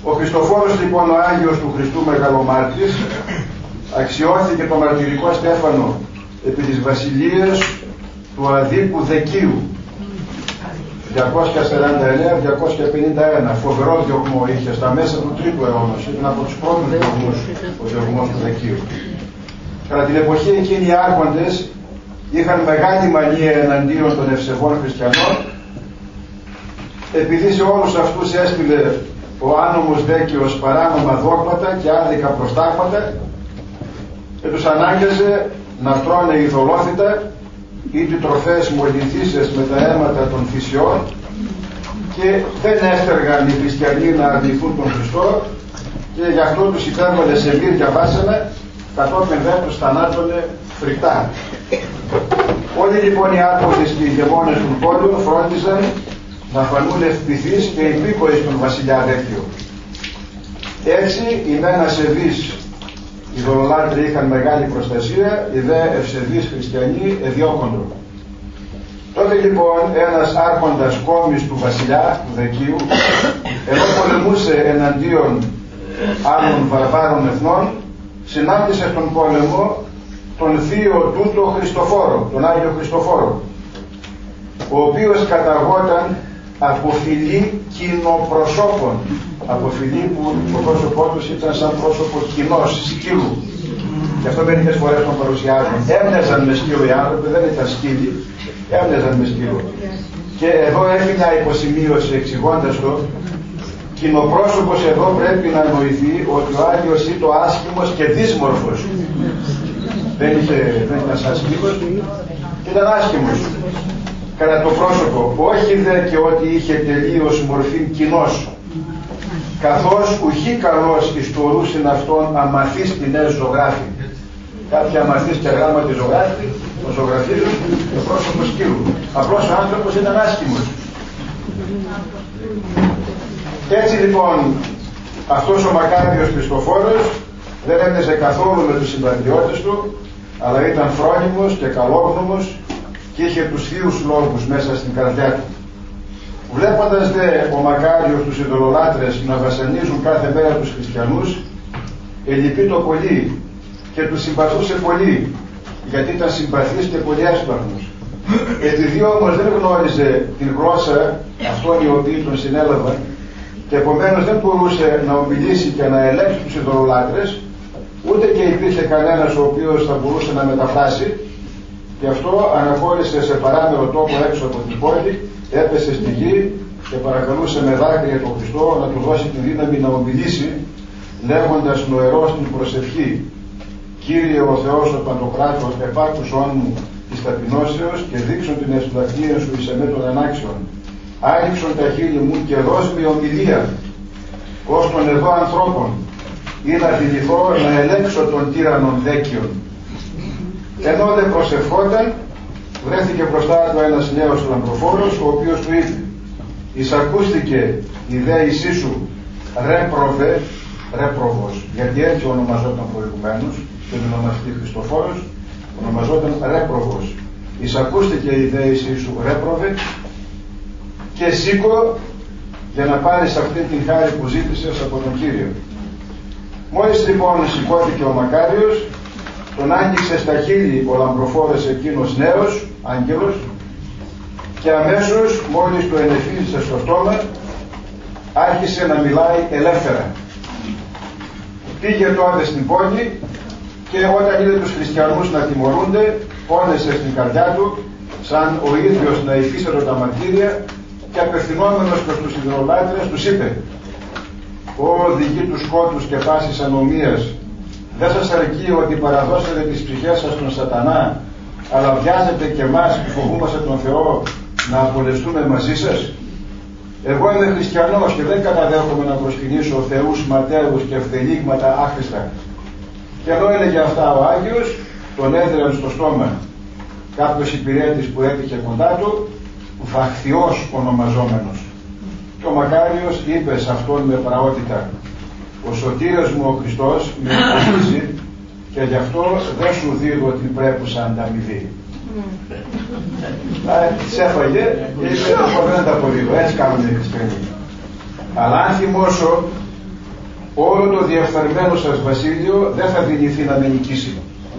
Ο Χριστοφόρος λοιπόν, ο Άγιος του Χριστού Μεγαλομάρτης, αξιώθηκε το μαρτυρικό στέφανο επί της βασιλείας του αδίκου Δεκίου 249-251. Φοβερό διωγμό είχε στα μέσα του 3ου αιώνα. Ήταν από τους πρώτους διωγμούς ο διωγμός του Δεκίου. Κατά την εποχή εκείνη οι άρχοντες είχαν μεγάλη μανία εναντίον των ευσεβών χριστιανών, επειδή σε όλους αυτούς έστειλε ο άνομος Δέκιος παράνομα δόγματα και άδικα προστάγματα και τους ανάγκαζε να τρώνε ειδωλόθητα ή τροφές μολυνθήσεις με τα αίματα των θυσιών, και δεν έφτεργαν οι χριστιανοί να αρνηθούν τον Χριστό, και γι' αυτό τους υπέβαλε σε μύρια βάσανα, κατόπιν δεν τους θανάτωνε φρικτά. Όλοι λοιπόν οι άρχοντες και οι ηγεμόνες των πόλεων φρόντιζαν να φανούν ευπηθείς και υπήκοοι στον βασιλιά Δέκιο. Έτσι οι μεν ασεβείς ειδωλολάτροι είχαν μεγάλη προστασία, οι δε ευσεβείς χριστιανοί εδιώκοντο. Τότε λοιπόν ένας άρχοντας κόμης του βασιλιά του Δεκίου, ενώ πολεμούσε εναντίον άλλων βαρβάρων εθνών, συνάντησε στον πόλεμο τον θείο τούτο Χριστοφόρο, τον Άγιο Χριστοφόρο, ο οποίος καταγόταν από φυλή κοινοπροσώπων, από φυλή που το πρόσωπό τους ήταν σαν πρόσωπο κοινός, σκύλου. Γι' αυτό μερικές φορές τον παρουσιάζουν. Έμοιαζαν με σκύλο οι άνθρωποι, δεν ήταν σκύλοι, έμοιαζαν με σκύλο. Και εδώ έχει μια υποσημείωση εξηγώντας το, κοινοπρόσωπος εδώ πρέπει να εννοηθεί ότι ο Άγιος ήταν άσχημος και δύσμορφος. Δεν ήταν σαν σκύλος, ήταν άσχημος κατά το πρόσωπο, όχι δε και ότι είχε τελείως μορφή κοινός, καθώς ουχή καλός ιστορούσιν αυτόν αμαθείς ποινές ζωγράφη. Κάποια αμαθείς και γράμματι ζωγράφη, το ζωγραφίζουν το πρόσωπο σκύλου. Απλώς ο άνθρωπος ήταν άσχημος. Έτσι λοιπόν αυτός ο μακάριος Χριστοφόρος δεν έμοιαζε καθόλου με τους συμπατριώτες του, αλλά ήταν φρόνιμος και καλόγνωμος και είχε τους θείους λόγους μέσα στην καρδιά του. Βλέποντας δε ο μακάριος τους ειδωλολάτρες να βασανίζουν κάθε μέρα τους χριστιανούς, ελυπεί το πολύ και τους συμπαθούσε πολύ, γιατί ήταν συμπαθής και πολύ έσπαχνος. Επειδή όμως δεν γνώριζε την γλώσσα αυτών οι οποίοι τον συνέλαβαν, και επομένως δεν μπορούσε να ομιλήσει και να ελέγξει τους ειδωλολάτρες, ούτε και υπήρχε κανένας ο οποίος θα μπορούσε να μεταφράσει. Γι' αυτό αναχώρησε σε παράμερο τόπο έξω από την πόλη, έπεσε στη γη και παρακαλούσε με δάκρυα τον Χριστό να του δώσει τη δύναμη να ομιλήσει, λέγοντας νοερός την προσευχή: Κύριε ο Θεός ο Παντοκράτορ, επάκουσόν μου της ταπεινώσεως και δείξον την ευσπλαχνία σου εις εμέ των ανάξεων. Άνοιξον τα χείλη μου και δώσ' με ομιλία ως των εδώ ανθρώπων, ή να δηληθώ να ελέγξω των τύραννων Δέκιων. Ενώ δεν προσευχόταν, βρέθηκε μπροστά του ένας νέος λαμπροφόρος, ο οποίος του είπε: εισακούστηκε η δέησή σου ρέπροβε, ρέπροβος, γιατί έτσι ονομαζόταν προηγουμένως, δεν ονομαστεί Χριστοφόρος, ονομαζόταν ρέπροβος. Εισακούστηκε η δέησή σου ρέπροβε και σήκω για να πάρεις αυτή την χάρη που ζήτησες από τον Κύριο. Μόλις λοιπόν σηκώθηκε ο μακάριος, τον άγγιξε στα χείλη ο λαμπροφόρος εκείνος νέος άγγελος, και αμέσως μόλις το ενεφίλησε στο στόμα άρχισε να μιλάει ελεύθερα. Πήγε τότε στην πόλη και όταν είδε τους χριστιανούς να τιμωρούνται, πόνεσε στην καρδιά του σαν ο ίδιος να υφίστατο τα μαρτύρια, και απευθυνόμενος προς τους ειδωλολάτρες τους είπε: «Ω οδηγοί του σκότους και πάσης ανομίας, δεν σας αρκεί ότι παραδώσατε τις ψυχές σας στον σατανά, αλλά βιάζετε και εμάς που φοβούμαστε τον Θεό να απολεστούμε μαζί σας? Εγώ είμαι χριστιανός και δεν καταδέχομαι να προσκυνήσω θεούς ματέους και ευθελίγματα άχρηστα». Και ενώ έλεγε αυτά ο Άγιος, τον έδραν στο στόμα κάποιος υπηρέτης που έτυχε κοντά του, Βαχθιός ονομαζόμενος. Και ο μακάριος είπε σε αυτόν με πραότητα: «Ο σωτήρας μου ο Χριστός με εμποδίζει και γι' αυτό δεν σου δίδω την πρέπουσα ανταμοιβή». Τις έφαγε και είπε: «Δεν τα αποδίδω, έτσι κάνουν οι χριστιανοί. Αλλά αν θυμώσω όλο το διεφθαρμένο σας βασίλειο δεν θα δυνηθεί να με νικήσει.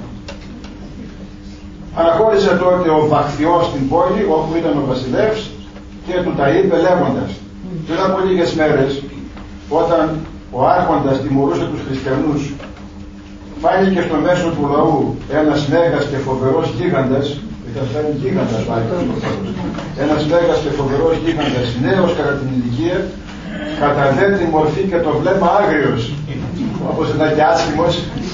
Αναχώρησε τότε ο Βαχθιός στην πόλη όπου ήταν ο βασιλεύς και του τα είπε λέγοντας: πριν από λίγες μέρες, όταν ο άρχοντας τιμωρούσε τους χριστιανούς, φάνηκε στο μέσο του λαού ένας μέγας και φοβερός γίγαντας, ένας μέγας και φοβερός γίγαντας, νέος κατά την ηλικία, κατά δέντρη μορφή και το βλέμμα άγριος, όπως ήταν και άσχημος.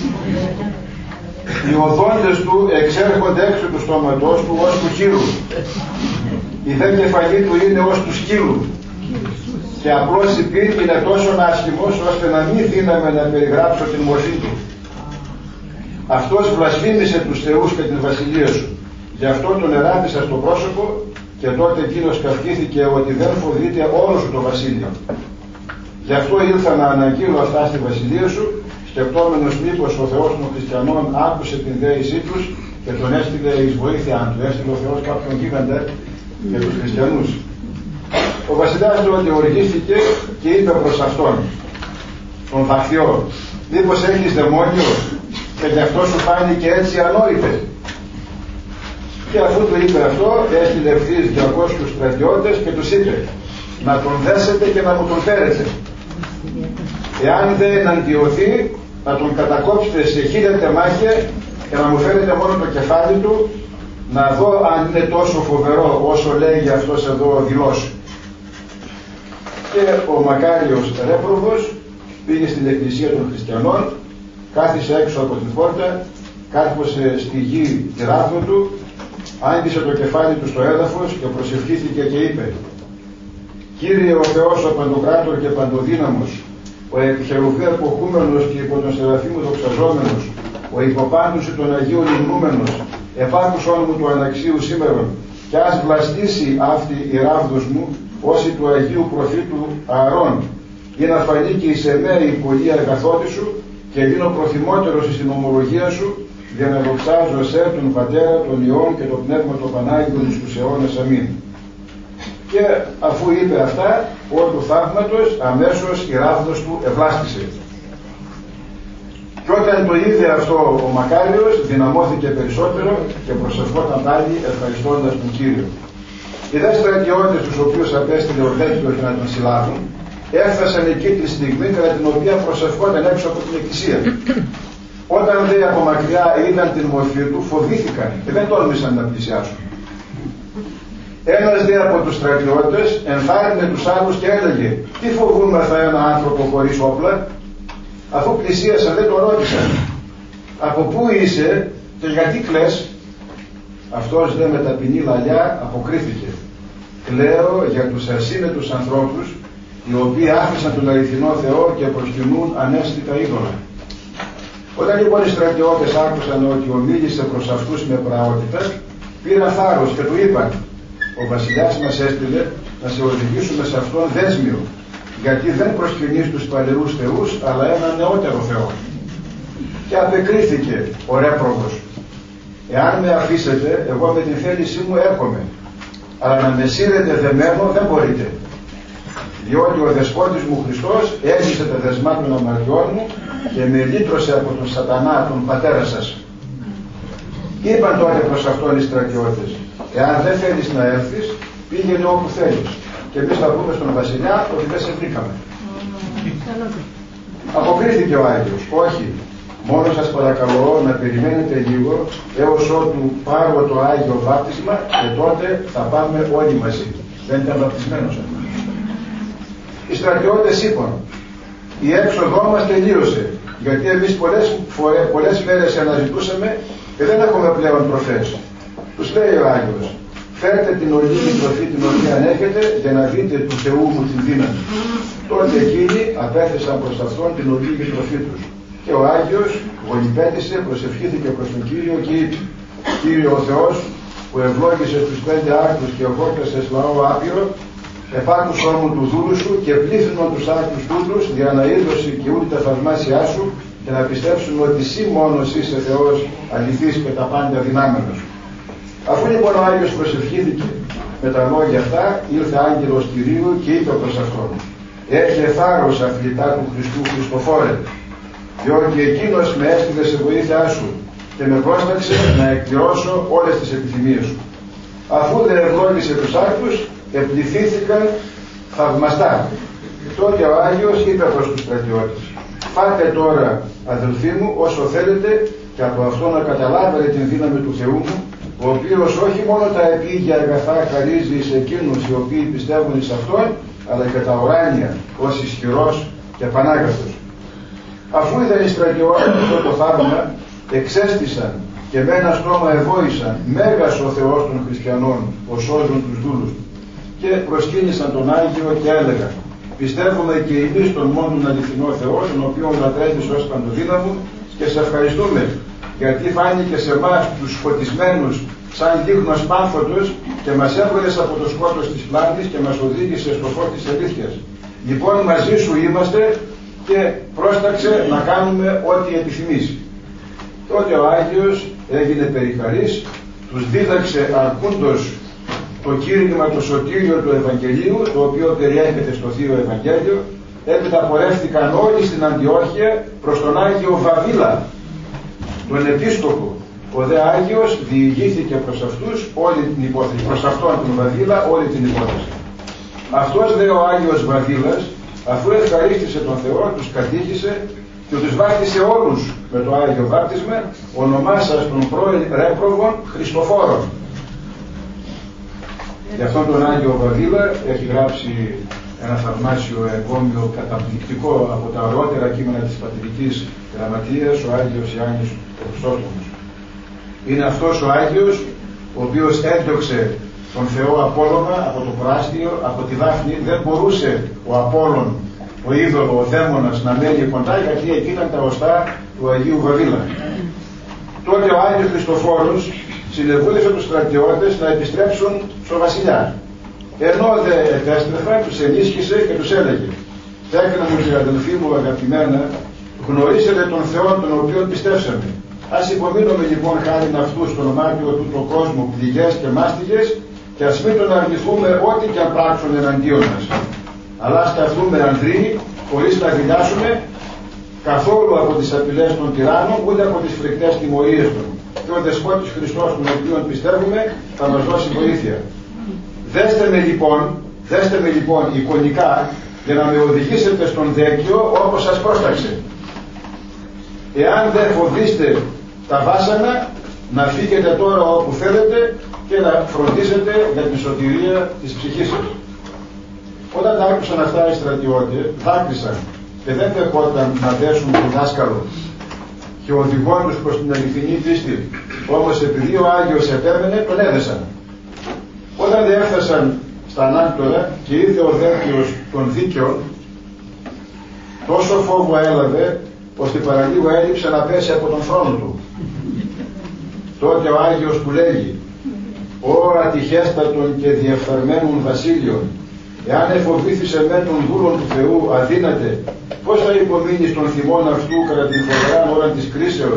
Οι οδόντες του εξέρχονται έξω του στόματος του ως του χείρου. Η δε κεφαλή του είναι ως του σκύλου. Και απλώς η πύρη είναι τόσο άσχημος ώστε να μην δύναμε να περιγράψω την μορφή του. Αυτός βλασφήμισε τους θεούς και την βασιλεία σου. Γι' αυτό τον εράτησα στο πρόσωπο και τότε εκείνος καυχήθηκε ότι δεν φοβείται όλο σου το βασίλειο. Γι' αυτό ήλθα να αναγγείλω αυτά στη βασιλεία σου, σκεπτόμενος μήπως ο Θεός των χριστιανών άκουσε την δέησή τους και τον έστειλε εις βοήθεια του. Έστειλε ο Θεός κάποιον γίγαντα για τους χριστιανούς. Ο βασιλιάς τότε οργίστηκε και είπε προς αυτόν, τον Βαχθιό: μήπως έχεις δαιμόνιο και γι' αυτό σου φάνηκε έτσι ανόητε? Και αφού του είπε αυτό, έστειλε ευθύς 200 στρατιώτες και τους είπε: να τον δέσετε και να μου τον φέρετε. Εάν δεν εναντιωθεί, να τον κατακόψετε σε 1000 τεμάχια και να μου φέρετε μόνο το κεφάλι του, να δω αν είναι τόσο φοβερό όσο λέγει αυτός εδώ δηλώσει. Και ο μακάριος Ρέπροβος πήγε στην εκκλησία των χριστιανών, κάθισε έξω από την πόρτα, κάθισε στη γη τη ράθο του, άγγισε το κεφάλι του στο έδαφος και προσευχήθηκε και είπε: Κύριε ο Θεός ο Παντοκράτορ και Παντοδύναμος, ο επιχερουβή αποχούμενος και υπό τον Σεραφείμ δοξαζόμενος, ο υποπάντουσι των Αγίων υμνούμενος, επάκουσόν μου του αναξίου σήμερον, κι ας βλαστήσει αυτή η ράβδος μου, όσοι του Αγίου Προφήτου Ααρών, για να φανεί και εις εμέ η πολλή αγαθότη σου, και δίνω προθυμότερος στην ομολογία σου, για να δοξάζω σε τον Πατέρα, τον Υιόν και το Πνεύμα το Πανάγιον εις τους αιώνας. Αμήν. Και αφού είπε αυτά, όλου του θαύματος, αμέσως η ράβδος του ευλάστησε. Και όταν το είδε αυτό ο μακάριος, δυναμώθηκε περισσότερο και προσευχόταν πάλι ευχαριστώντας τον Κύριο. Οι δε στρατιώτες τους οποίους απέστειλε ο Δέλτιος για να τον συλλάβουν, έφτασαν εκεί τη στιγμή κατά την οποία προσευχόταν έξω από την εκκλησία. Όταν δε από μακριά είδαν την μορφή του, φοβήθηκαν και δεν τόλμησαν να πλησιάσουν. Ένας δε από τους στρατιώτες ενθάρρυνε τους άλλους και έλεγε: τι φοβούμεθα ένα άνθρωπο χωρίς όπλα? Αφού πλησίασαν δεν τον ρώτησαν: από πού είσαι και γιατί κλαις? Αυτός δε με ταπεινή λαλιά αποκρίθηκε: κλαίω για τους ασύνετους ανθρώπους, οι οποίοι άφησαν τον αληθινό Θεό και προσκυνούν ανέστητα είδωλα. Όταν λοιπόν οι στρατιώτες άκουσαν ότι ομίλησε προς αυτούς με πραότητα, πήραν θάρρος και του είπαν: ο βασιλιάς μας έστειλε να σε οδηγήσουμε σε αυτόν δέσμιο, γιατί δεν προσκυνείς τους παλαιούς θεούς, αλλά έναν νεότερο Θεό. Και απεκρίθηκε ο Ρέπροβος: εάν με αφήσετε, εγώ με την θέλησή μου έρχομαι, αλλά να με σύρετε δεμένο δεν μπορείτε, διότι ο δεσπότης μου Χριστός έζησε τα δεσμά των αμαρτιών μου και με λύτρωσε από τον σατανά, τον πατέρα σας. Είπαν τότε προς αυτόν οι στρατιώτες: εάν δεν θέλεις να έρθεις, πήγαινε όπου θέλεις, και εμείς θα πούμε στον βασιλιά ότι δεν σε βρήκαμε. Αποκρίθηκε ο Άγιος: όχι, μόνο σας παρακαλώ να περιμένετε λίγο έως ότου πάρω το Άγιο βάπτισμα και τότε θα πάμε όλοι μαζί. Δεν ήταν βαπτισμένος αυτός. Οι στρατιώτες είπαν: η έξοδό μας τελείωσε, γιατί εμείς πολλές μέρες αναζητούσαμε και δεν έχουμε πλέον προφές. Τους λέει ο Άγιος: φέρτε την ολίγη τροφή την οποία έχετε για να δείτε του Θεού μου την δύναμη. Τότε εκείνοι απέθεσαν προς αυτόν την ολίγη τροφή τους. Και ο Άγιος γονυπέτησε, προσευχήθηκε προς τον Κύριο και είπε: Κύριε ο Θεός, που ευλόγησες τους 5 άρτους και οχόρτασες λαό άπειρο, επάκουσον μου του δούλου σου και πλήθυνον τους άρτους τούτους για να είδωση και ούτε τα θαυμάσια σου και να πιστέψουν ότι εσύ μόνος είσαι Θεός αληθής και τα πάντα δυνάμενος. Αφού λοιπόν ο Άγιος προσευχήθηκε με τα λόγια αυτά, ήλθε άγγελος Κυρίου και είπε προς αυτόν: Έχε θάρρος αθλητά του Χριστού Χριστοφόρε, διότι εκείνος με έστειλε σε βοήθειά σου και με πρόσταξε να εκπληρώσω όλες τις επιθυμίες σου. Αφού δεν ευλόγησε τους άρτους, επληθήθηκαν θαυμαστά. Τότε ο Άγιος είπε προς τους στρατιώτες: φάτε τώρα, αδελφοί μου, όσο θέλετε, και από αυτό να καταλάβετε την δύναμη του Θεού μου, ο οποίος όχι μόνο τα επίγεια αγαθά χαρίζει σε εκείνους οι οποίοι πιστεύουν εις Αυτόν, αλλά και τα ουράνια ως ισχυρός και πανάγαθος. Αφού είδαν οι στρατιώτες αυτό το θαύμα, εξέστησαν και με ένα στόμα ευόησαν: μέγας ο Θεός των χριστιανών, ο σώζουν τους δούλους του. Και προσκύνησαν τον Άγιο και έλεγαν: πιστεύουμε και εμείς τον μόνον αληθινό Θεό, τον οποίο λατρεύεις ως παντοδύναμο, και σε ευχαριστούμε γιατί φάνηκε σε εμάς τους φωτισμένους σαν λίγνος πάμφωτος και μας έβγαλες από το σκότος της πλάτης και μας οδήγησες στο φως της αλήθειας. Λοιπόν, μαζί σου είμαστε και πρόσταξε να κάνουμε ό,τι επιθυμείς. Τότε ο Άγιος έγινε περιχαρής, τους δίδαξε αρκούντος το κήρυγμα το σωτήριο του Ευαγγελίου, το οποίο περιέχεται στο Θείο Ευαγγέλιο. Έπειτα πορεύτηκαν όλοι στην Αντιόχεια προς τον Άγιο Βαβίλα, τον Επίσκοπο. Ο δε Άγιος διηγήθηκε προς αυτούς όλη την υπόθεση, προς αυτόν τον Βαβίλα όλη την υπόθεση. Αυτός δε ο Άγιος Βαβίλας, αφού ευχαρίστησε τον Θεό, τους κατήχησε και τους βάπτισε όλους με το Άγιο Βάπτισμα, ονομάσας των πρώην ρέπροβων Χριστοφόρων. Γι' αυτόν τον Άγιο Βαβίλα έχει γράψει ένα θαυμάσιο εγκόμιο καταπληκτικό από τα ωραιότερα κείμενα της πατρικής γραμματείας, ο Άγιος Ιάννης ο Χρυσόστομος. Είναι αυτός ο Άγιος ο οποίος έδιωξε τον Θεό Απόλλωνα από το προάστιο, από τη Δάφνη. Δεν μπορούσε ο Απόλλων, ο είδωλο, ο δαίμονας να μένει κοντά, γιατί εκεί ήταν τα οστά του Αγίου Βαβίλα. Τότε ο Άγιος Χριστοφόρος συνεβούλευε τους στρατιώτες να επιστρέψουν στο βασιλιά. Ενώ δεν επέστρεφαν, τους ενίσχυσε και τους έλεγε: τέκνα μου και αδελφοί μου αγαπημένα, γνωρίσετε τον Θεό τον οποίο πιστέψαμε. Ας υπομείνουμε λοιπόν χάριν αυτού στον μάρτυρο του το κόσμο πληγές και μάστιγες, και ας μην τον αρνηθούμε ό,τι και αν πράξουν εναντίον μας. Αλλά ας σταθούμε ανδροί, χωρίς να δηλιάσουμε καθόλου από τις απειλές των τυράννων, ούτε από τις φρικτές τιμωρίες των. Και ο Δεσπότης Χριστός, τον οποίον πιστεύουμε, θα μας δώσει βοήθεια. Δέστε με λοιπόν εικονικά, για να με οδηγήσετε στον δέκιο όπως σας πρόσταξε. Εάν δεν φοβήστε τα βάσανα, να φύγετε τώρα όπου θέλετε και να φροντίσετε για την σωτηρία της ψυχής σας. Όταν τα άκουσαν αυτά οι στρατιώτες, δάκρυσαν και δεν δεχόταν να δέσουν τον δάσκαλο και οδηγών τους προς την αληθινή πίστη. Όμως επειδή ο Άγιος επέμενε, τον έδεσαν. Όταν δεν έφτασαν στα ανάκτορα και ήρθε ο δέκιος των δίκαιων, τόσο φόβο έλαβε, ώστε παραλίγο έλειψε να πέσει από τον θρόνο του. Τότε ο Άγιος που λέγει: «Ω ατυχέστατον και διεφθαρμένων βασίλειων, εάν εφοβήθησε με τον δούλον του Θεού αδύνατε, πώς θα υπομείνει στον θυμόν αυτού κατά την φοβερά ώρα της κρίσεως,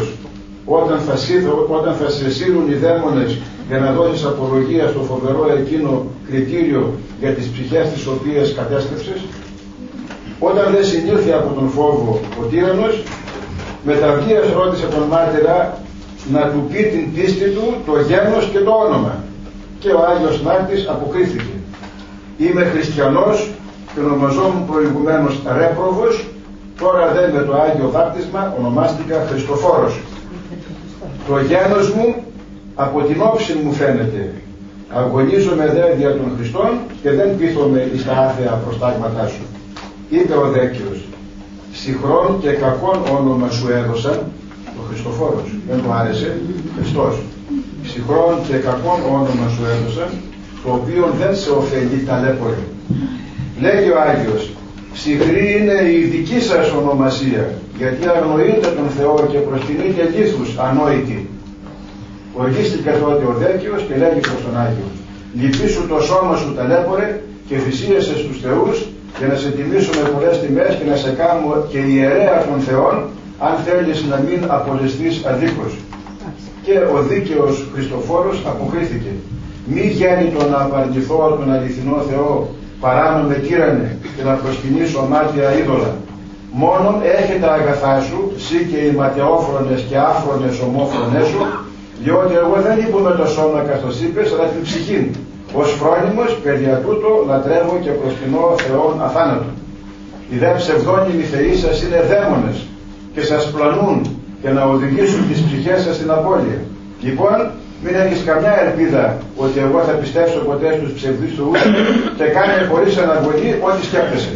όταν θα σε σύρουν οι δαίμονες για να δώσεις απολογία στο φοβερό εκείνο κριτήριο για τις ψυχές τις οποίες κατέστρεψες?» Όταν δεν συνήλθε από τον φόβο ο τύραννος, μεταβγίας ρώτησε τον μάρτυρα να του πει την πίστη του, το γένος και το όνομα. Και ο Άγιος Νάρτης αποκρίθηκε: «Είμαι χριστιανός και ονομαζόμουν προηγουμένως ρέπροβος, τώρα δε με το Άγιο Βάπτισμα ονομάστηκα Χριστοφόρος. Το γένος μου από την όψη μου φαίνεται. Αγωνίζομαι δε δια των Χριστών και δεν πείθομαι εις τα άθεα προστάγματά σου». Είπε ο δέκιος: «Συχρόν και κακόν όνομα σου έδωσαν», ο Χριστοφόρος, δεν του άρεσε, Χριστός. «Συχρόν και κακόν όνομα σου έδωσαν, το οποίο δεν σε ωφελεί ταλέπορε». Λέγει ο Άγιος: «Ψυχρή είναι η δική σας ονομασία, γιατί αγνοείτε τον Θεό και προσκυνείτε λίθους ανόητοι». Οργίστηκε τότε ο δέκιος και λέγει προς τον Άγιο: «Λυπήσου το σώμα σου ταλέπορε και θυσίεσαι στους θεούς, για να σε τιμήσουμε πολλές τιμές και να σε κάνω και ιερέα των Θεών, αν θέλεις να μην απολεστείς αδίκως». Και ο δίκαιος Χριστοφόρος αποκρίθηκε: «Μη γέννητο να απαρνηθώ τον αληθινό Θεό, παράνομε τύρανε, και να προσκυνήσω μάτια είδωλα. Μόνον έχε τα αγαθά σου, σύ και οι ματαιόφρονες και άφρονες ομόφρονές σου, διότι εγώ δεν ήμουν με το σώμα καθώς είπες, αλλά την ψυχήν. Ως φρόνιμος, περιά τούτο, λατρεύω και προσκυνώ Θεόν αθάνατο. Οι δε ψευδόνιμοι θεοί σας είναι δαίμονες και σας πλανούν και να οδηγήσουν τις ψυχές σας στην απώλεια. Λοιπόν, μην έχεις καμιά ελπίδα ότι εγώ θα πιστέψω ποτέ στους ψευδείς θεούς και κάνε χωρίς αναγωγή ό,τι σκέπτεσαι.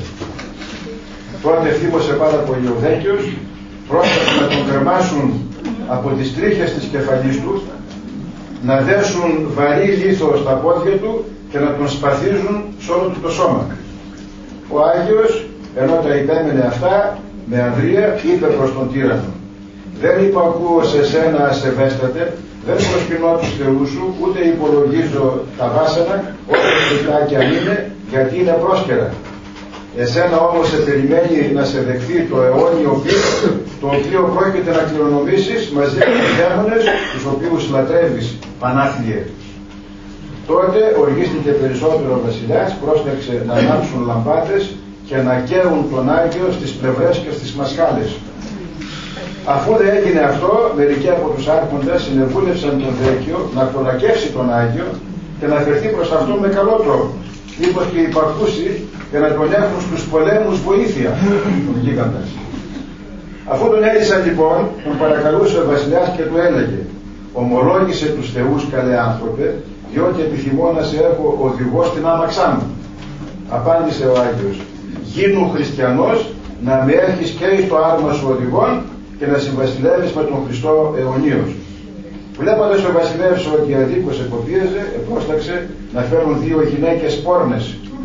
Τότε θύμωσε πάρα πολύ ο Δέκιος, πρόσταξε να τον κρεμάσουν από τις τρίχες της κεφαλής του, να δέσουν βαρύ λίθο στα πόδια του και να τον σπαθίζουν σε όλο του το σώμα. Ο Άγιος, ενώ τα υπέμενε αυτά, με ανδρεία είπε προς τον τύραννο: δεν υπακούω σε σένα ασεβέστατε, δεν προσκυνώ τους θεούς σου, ούτε υπολογίζω τα βάσανα, όσο φυσικά και αν είναι, γιατί είναι πρόσκαιρα. Εσένα όμως σε περιμένει να σε δεχθεί το αιώνιο πίσω, το οποίο πρόκειται να κληρονομήσεις μαζί με τους δαίμονες, τους οποίους λατρεύεις, πανάθλιε. Τότε οργίστηκε περισσότερο ο βασιλιάς, πρόσταξε να ανάψουν λαμπάδες και να καίουν τον Άγιο στις πλευρές και στις μασχάλες. Αφού δεν έγινε αυτό, μερικοί από τους άρχοντες συνεβούλευσαν τον Δέκιο να κολακεύσει τον Άγιο και να φερθεί προς αυτό με καλό τρόπο, μήπως και υπακούσει για να τον έχουν στους πολέμους βοήθεια τον γίγαντα. Αφού τον έλυσαν λοιπόν, τον παρακαλούσε ο βασιλιάς και του έλεγε: ομολόγησε τους θεούς, καλέ άνθρωπε, διότι επιθυμώ να σε έχω οδηγό στην άμαξά μου. Απάντησε ο Άγιος: γίνου χριστιανός, να με έχεις και στο άρμα σου οδηγών και να συμβασιλεύεις με τον Χριστό αιωνίως. Βλέποντας ο βασιλεύς ότι αδίκως εκοπίαζε, επόσταξε να φέρουν 2 γυναίκες πόρνες,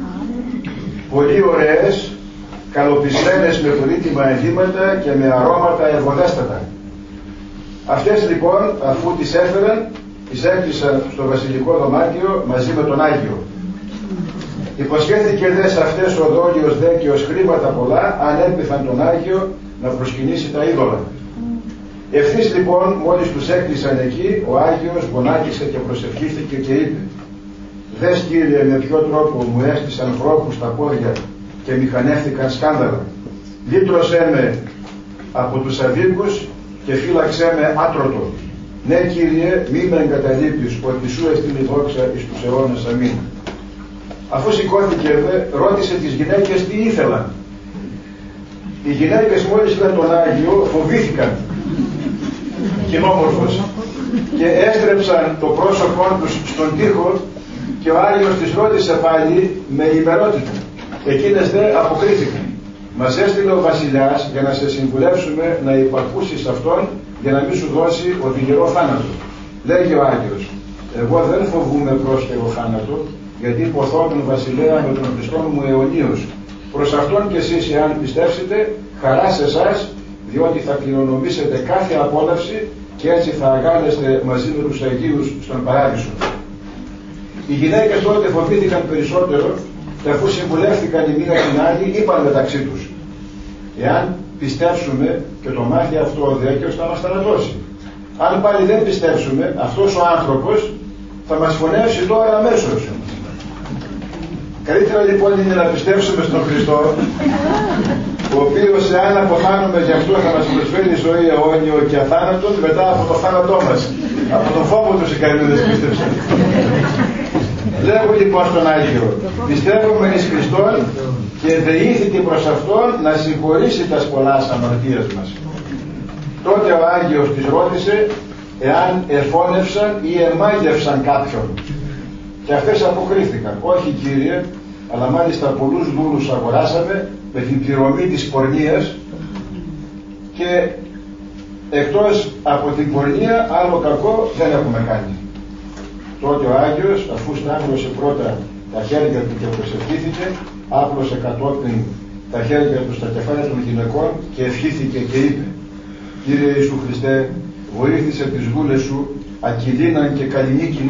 πολύ ωραίες, καλοπισμένες με πολύτιμα ενδύματα και με αρώματα ευωδέστατα. Αυτές λοιπόν, αφού τις έφεραν, τις έκλεισαν στο βασιλικό δωμάτιο μαζί με τον Άγιο. Υποσχέθηκε δε σε αυτές ο δόλιος Δέκιος χρήματα πολλά, αν έπιθαν τον Άγιο να προσκυνήσει τα είδωλα. Ευθύς λοιπόν, μόλις τους έκλεισαν εκεί, ο Άγιος γονάτισε και προσευχήθηκε και είπε: δες Κύριε με ποιο τρόπο μου έστησαν φρόκους στα πόδια και μηχανεύτηκαν σκάνδαλα. Λύτρωσέ με από τους αδίκους και φύλαξέ με άτρωτο. Ναι Κύριε, μη με εγκαταλείπεις, ότι σου εστιν η δόξα εις τους αιώνας. Αμήν. Αφού σηκώθηκε ρώτησε τις γυναίκες τι ήθελαν. Οι γυναίκες μόλις είδαν τον Άγιο φοβήθηκαν, κοινόμορφος, και έστρεψαν το πρόσωπό τους στον τοίχο και ο Άγιος τις ρώτησε πάλι με ημερότητα. Εκείνες δε αποκρίθηκαν. Μας έστειλε ο βασιλιάς για να σε συμβουλεύσουμε να υπακούσεις αυτόν για να μην σου δώσει οδυνηρό θάνατο. Λέγει ο Άγιος: εγώ δεν φοβούμαι πρόσκαιρο θάνατο, γιατί ποθώ τον βασιλέα με τον Χριστό μου αιωνίως. Προς αυτόν κι εσείς, εάν πιστέψετε, χαρά σε εσάς, διότι θα κληρονομήσετε κάθε απόλαυση και έτσι θα αγάλεστε μαζί με τους Αγίους στον Παράδεισο. Οι γυναίκες τότε φοβήθηκαν περισσότερο και αφού συμβουλεύτηκαν η μία την άλλη, είπαν μεταξύ τους: εάν πιστέψουμε και το μάθει αυτό ο Δέκιος θα μας θανατώσει. Αν πάλι δεν πιστέψουμε, αυτός ο άνθρωπος θα μας φωνεύσει τώρα αμέσως. Καλύτερα λοιπόν είναι να πιστέψουμε στον Χριστό, ο οποίος εάν αποθάνουμε γι' αυτό θα μας προσφέρει ζωή αιώνιο και αθάνατον μετά από το θάνατό μας. Από τον φόβο τους οι καρδίδες πίστεψαν. Λέγω λοιπόν στον Άγιο: πιστεύουμε εις Χριστόν και δεήθηκε προς Αυτόν να συγχωρήσει τα πολλάς αμαρτίας μας. Τότε ο Άγιος της ρώτησε εάν εφώνευσαν ή εμάγευσαν κάποιον. Και αυτές αποκρίθηκαν: όχι Κύριε, αλλά μάλιστα πολλούς δούλους αγοράσαμε με την πληρωμή της πορνείας και εκτός από την πορνεία άλλο κακό δεν έχουμε κάνει. Τότε ο Άγιος, αφού σταύρωσε πρώτα τα χέρια του και προσευχήθηκε, άπλωσε κατόπιν τα χέρια του στα κεφάλια των γυναικών και ευχήθηκε και είπε: Κύριε Ιησού Χριστέ, βοήθησε τις γούλες σου Ακυλίναν και Καλλινίκην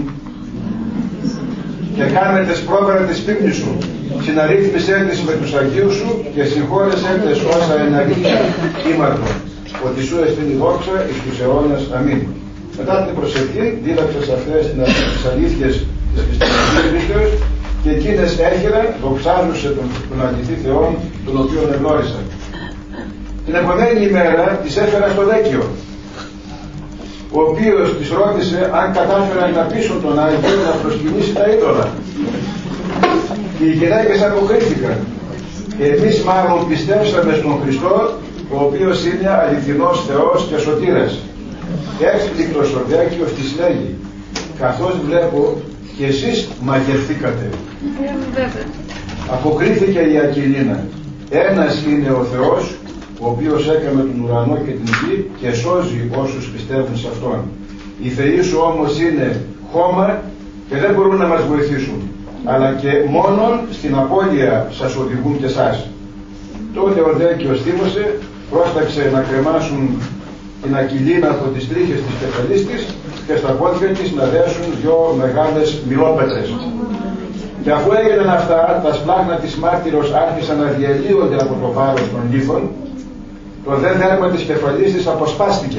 και κάνε τις πρόβερα της πίμνης σου, συναρρύθμισέ τις με τους Αγίους σου και συγχώρεσέ τις όσα εν αλήθεια ήμαρτον, ότι σου εστιν η δόξα εις τους αιώνας. Αμήν. Μετά την προσευχή δίδαξε σε αυτές τις αλήθειες της χριστιανικής πίστεως και εκείνες έχειραν, δοξάζουσε τον αληθή Θεόν, τον οποίον εγνώρισαν. Την επόμενη ημέρα τις έφερα στο Δέκιο, ο οποίος τις ρώτησε αν κατάφεραν να πείσουν τον Άγιο να προσκυνήσει τα είδωλα. Οι γυναίκες αποκρίθηκαν. Εμείς μάλλον πιστέψαμε στον Χριστό, ο οποίος είναι αληθινός Θεός και σωτήρας. Έκπληκτος ο Δέκιος της λέγει, καθώς βλέπω και εσείς μαγευθήκατε. Αποκρίθηκε η Ακυλίνα, ένας είναι ο Θεός, ο οποίος έκαμε τον ουρανό και την γη και σώζει όσους πιστεύουν σε Αυτόν. Οι θεοί σου όμως είναι χώμα και δεν μπορούν να μας βοηθήσουν, αλλά και μόνον στην απώλεια σας οδηγούν και εσάς. Τότε ο Δέκιος θύμωσε, πρόσταξε να κρεμάσουν την Ακυλίνα από τις τρίχες της κεφαλής της και στα πόδια της να δέσουν δυο μεγάλες μιλόπετρες. Και αφού έγιναν αυτά, τα σπλάχνα της μάρτυρος άρχισαν να διαλύονται από το βάρος των λίθων, το δε δέρμα της κεφαλής της αποσπάστηκε.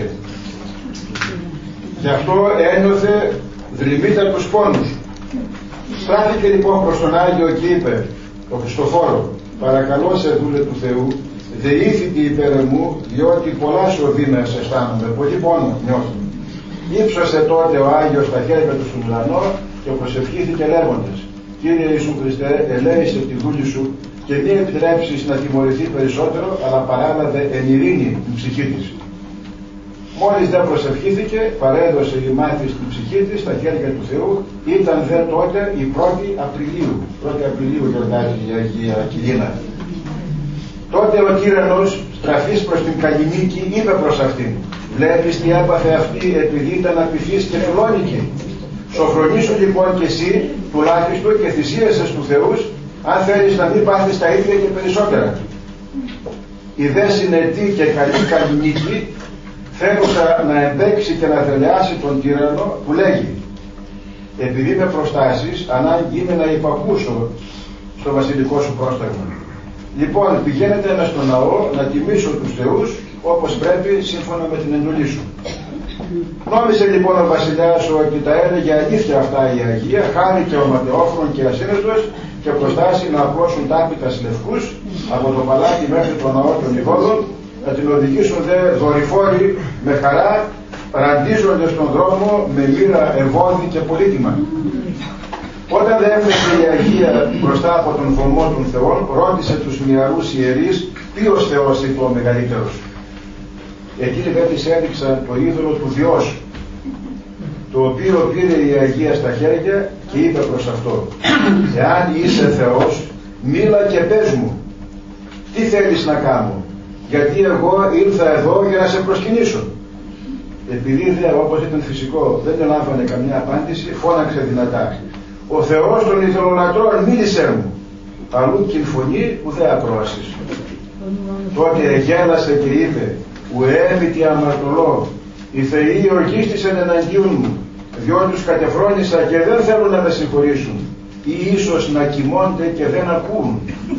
Γι' αυτό ένιωθε δρυμύτατους πόνους. Στράφηκε λοιπόν προς τον Άγιο και είπε, τον Χριστοφόρο, παρακαλώ σε δούλε του Θεού, δεήθητη υπέρ μου, διότι πολλά σωδίνας αισθάνομαι, πολύ πόνο νιώθω. Ήψωσε τότε ο Άγιος τα χέρια του στον ουρανό και προσευχήθηκε λέγοντας, Κύριε Ιησού Χριστέ, ελέησε τη δούλη σου και μη επιτρέψεις να τιμωρηθεί περισσότερο, αλλά παράλαβε εν ειρήνη την ψυχή της. Μόλις δεν προσευχήθηκε, παρέδωσε η μάθη στην ψυχή της στα χέρια του Θεού, ήταν δε τότε η 1η Απριλίου. 1η Απριλίου γιορτάζει η Αγία Ακυλίνα. Τότε ο τύραννος, στραφής προς την Καλλινίκη, είπε προς αυτήν, βλέπεις τι έπαθε αυτή επειδή ήταν απειθής και φιλόνικη. Σοφρονήσου λοιπόν και εσύ τουλάχιστον και θυσίασες του Θεούς, αν θέλεις να μην πάθεις τα ίδια και περισσότερα. Η δε συνετή και καλή Καλλινίκη, θέλουσα να εμπέξει και να δελεάσει τον τύραννο, που λέγει, επειδή με προστάσεις, ανάγκη είναι να υπακούσω στο βασιλικό σου πρόσταγμα. Λοιπόν, πηγαίνετε μες στο ναό να τιμήσω τους θεούς όπως πρέπει σύμφωνα με την εντολή σου. Νόμισε λοιπόν ο βασιλιάς ότι τα έλεγε αλήθεια αυτά η Αγία, χάρηκε ο ματαιόφρον και ασύνετος και προστάσει να απλώσουν τάπητας λευκούς από το παλάτι μέχρι το ναό των ειδόλων, να την οδηγήσουν δε δορυφόροι με χαρά, ραντίζονται στον δρόμο με μοίρα, ευώδη και πολύτιμα. Όταν δεν έφτασε η Αγία μπροστά από τον βωμό των Θεών, ρώτησε τους μυαρούς ιερείς ποιος Θεός είπε ο μεγαλύτερος. Εκείνοι δεν της έδειξαν το είδωλο του Διός, το οποίο πήρε η Αγία στα χέρια και είπε προς αυτό, εάν είσαι Θεός, μίλα και πες μου, τι θέλεις να κάνω, γιατί εγώ ήρθα εδώ για να σε προσκυνήσω. Επειδή δε, όπως ήταν φυσικό, δεν έλαβανε καμιά απάντηση, φώναξε δυνατά, ο Θεός των ειδωλολατρών μίλησέ μου, αλλού κι η φωνή ουδέ ακρόασης. Τότε γέλασε και είπε, ουέμι τι αμαρτωλό, οι θεοί οργίστησαν εναντίον μου, διότι τους κατεφρόνησα και δεν θέλουν να με συγχωρήσουν, ή ίσως να κοιμώνται και δεν ακούν.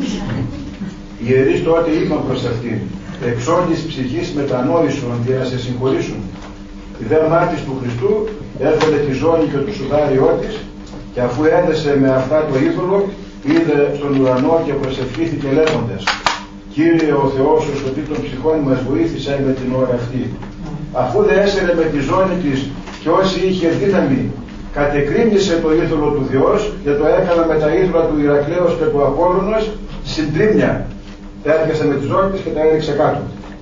Οι ιερείς τότε είπαν προς αυτήν, εξ όλης ψυχής μετανόησον για να σε συγχωρήσουν. Η δε μάρτης του Χριστού έφερε τη ζώνη και το σουδάριό της και αφού έδεσε με αυτά το είδωλο, είδε στον ουρανό και προσευχήθηκε λέγοντας, Κύριε ο Θεός ο σωτήρ των ψυχών μας βοήθησε με την ώρα αυτή. Αφού δε έσαιρε με τη ζώνη της και όσοι είχε δύναμη, κατεκρίνησε το είδωλο του Διός και το έκανα με τα είδωλα του Ηρακλέως και του Απόλλωνος συντρίμμια. Τα έπιασε με τη ζώνη της και τα έριξε κάτω.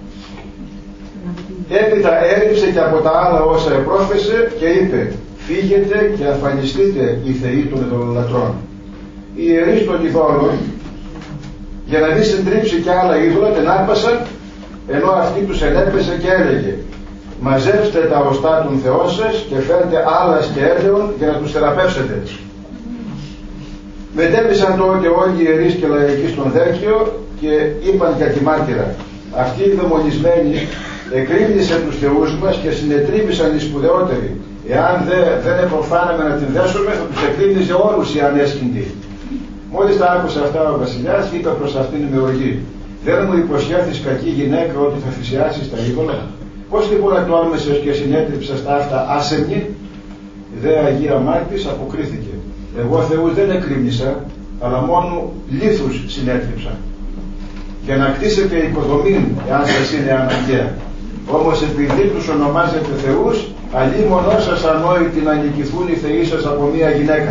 Έπειτα έριψε και από τα άλλα όσα επρόφεσε και είπε, φύγετε και αφανιστείτε οι θεοί των ειδωλολατρών. Οι ιερείς των ειδόλων, για να μην συντρίψει και άλλα είδωλα, την άρπασαν, ενώ αυτή τους ενέπεσε και έλεγε, μαζέψτε τα οστά των θεών σας και φέρτε άλλας και έλαιων για να τους θεραπεύσετε. Μετέπισαν τότε όλοι οι ιερείς και λαϊκοί στον Δέκιο και είπαν για τη μάρτυρα, αυτοί οι δαιμονισμένοι εκρίνησε τους θεούς μας και συνετρίβησαν οι σπουδαιότεροι. Εάν δεν εποφάναμε να την δέσουμε, θα τους εκρίνησε όλους οι ανέσχυντοι. Μόλις τα άκουσε αυτά ο βασιλιάς, είπε προς αυτήν με οργή, δεν μου υποσχέθεις κακή γυναίκα ότι θα θυσιάσεις τα είδωλα. Πώς λοιπόν ατόλμησες και συνέτριψες τα αυτά άσεμνη? Η δε Αγία Μάρτης αποκρίθηκε, εγώ Θεούς δεν εκρίνησα, αλλά μόνο λίθους συνέτριψαν. Για να κτίσετε οικοδομή, εάν σας είναι αναγκαία. Όμως επειδή τους ονομάζετε θεούς, αλλήμωνο σας ανόητοι να νικηθούν οι θεοί σας από μία γυναίκα.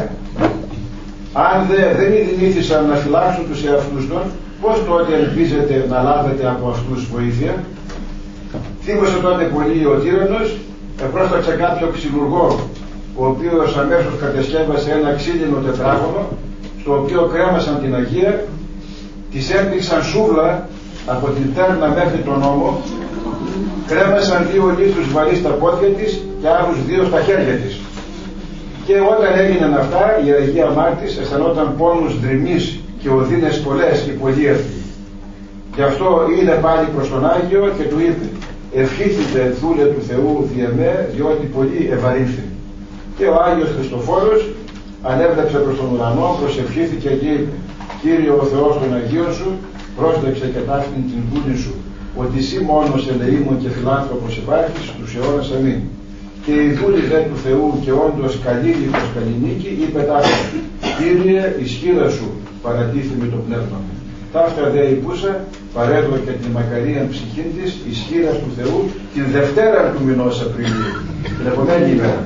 Αν δεν ειδηνήθησαν να φυλάξουν τους εαυτούς των, πώς τότε ελπίζετε να λάβετε από αυτούς βοήθεια? Θύμωσε τότε πολύ ο τύραννος, επρόσταξε κάποιο ξυλουργό, ο οποίος αμέσως κατεσκεύασε ένα ξύλινο τετράγωνο, στο οποίο κρέμασαν την Αγία, της έπληξαν σούβλα από την τέρνα μέχρι τον ώμο, κρέμασαν 2 λίθους βαρύ στα πόδια της και άλλους 2 στα χέρια της. Και όταν έγιναν αυτά, η Αγία Μάρτης αισθανόταν πόνους δρυμής και οδύνες πολλές και πολύ εύκολοι. Γι' αυτό είδε πάλι προς τον Άγιο και του είπε: ευχήθητε δούλε του Θεού διεμέ, διότι πολύ ευαρύνθη. Και ο Άγιος Χριστοφόρος ανέβρεψε προς τον ουρανό, προσευχήθηκε και είπε: Κύριε ο Θεός των Αγίων σου, πρόσδεξε και ταύτην την δούλη σου, ότι εσύ μόνος ελεήμων και φιλάνθρωπος υπάρχεις στους αιώνας αμήν. Και η δούλη δε του Θεού και όντως καλή προς καλλινίκη είπε ταύτα: Κύριε, ισχύρα σου παρατήθη με το πνεύμα μου. Ταύτα δε υπούσα, παρέδω και την μακαρίαν ψυχήν της ισχύρας του Θεού την Δευτέρα του μηνός Απριλίου, την επομένη ημέρα.